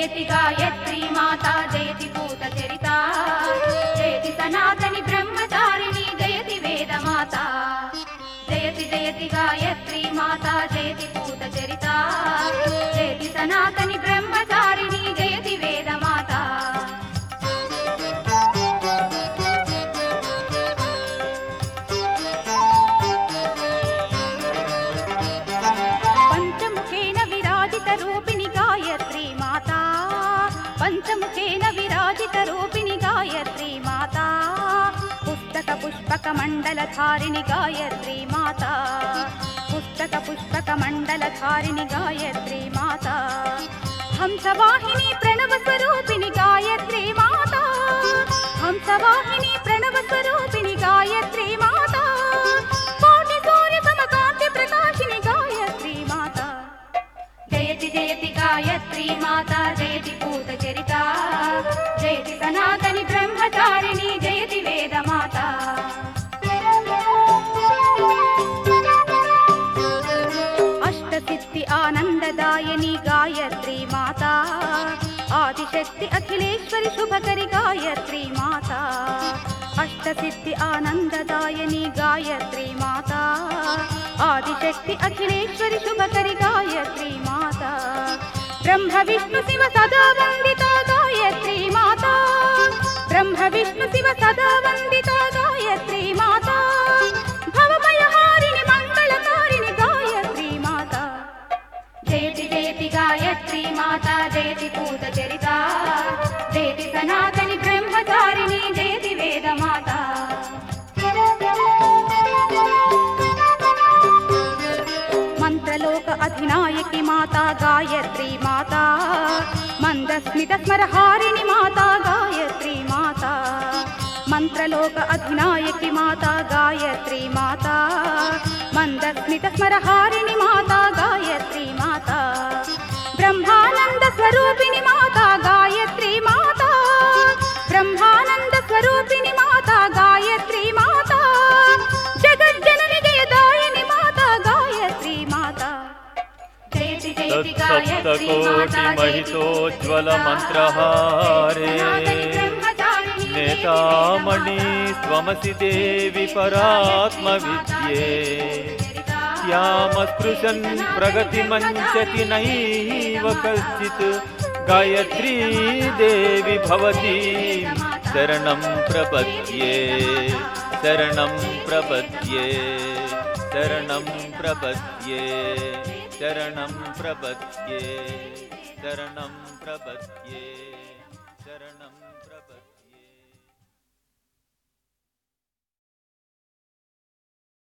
जयति गायत्री माता जयति भूत चरिता जयति सनातनि ब्रह्मचारिणी जयति वेद माता जयति जयति गायत्री माता जयति भूत चरिता जयति सनातनि ब्रह्मचारिणी जयति वेद माता पंचमुखेन विराजित रूपिणी गायत्री माता पंचमुखेन विराजित रूपिणी गायत्री माता पुस्तक पुष्पक मंडल धारिणी गायत्री माता पुस्तक पुष्पक मंडल धारिणी गायत्री माता हंसवाहिनी प्रणव स्वरूपिणी गायत्री माता हंसवाहिनी प्रणव स्वरूपिणी गायत्री माता कोटि सूर्य समकांति प्रकाशिनी गायत्री माता जयति जयति गायत्री माता जयति भूत चरिता जयति सनातनि ब्रह्मचारिणी जयति वेद माता अष्टसिद्धि आनंददायिनी गायत्री माता आदिशक्ति अखिलेश्वरी शुभकरी गायत्री माता अष्टसिद्धि आनंददायिनी गायत्री माता आदिशक्ति अखिलेश्वरी शुभकरी गायत्री माता ब्रह्म विष्णु शिव सदा वंदिता गायत्री माता ब्रह्म विष्णु शिव सदा वंदिता गायत्री माता भवभयहारिणि मंगलकारिणि गायत्री माता जयति जयति गायत्री माता जयति भूत चरिता जयति सनातनि ब्रह्मचारिणी जयति वेद माता मंत्रलोक अधिनायकी माता गायत्री माता मंदस्मित स्मरहारिणि माता गायत्री माता मंत्रलोक अधिनायकी माता गायत्री माता मंदस्मित स्मरहारिणि माता गायत्री माता ब्रह्मानंद स्वरूपिणी माता गायत्री माता ब्रह्मानंद स्वरूपिणी माता गायत्री माता जगज्जननी जयदायिनी माता गायत्री माता जयति जयति गायत्री माता महितोज्वल मंत्रहारे नेतामणि त्वमसि देवी परात्म विद्ये श्यामस्पृशन् प्रगतिमञ्चति नैव कश्चित् गायत्री देवी भवती शरणं प्रपद्ये शरणं प्रपद्ये शरणं प्रपद्ये शरणं प्रपद्ये शरणं प्रपद्ये शरणं प्रपद्ये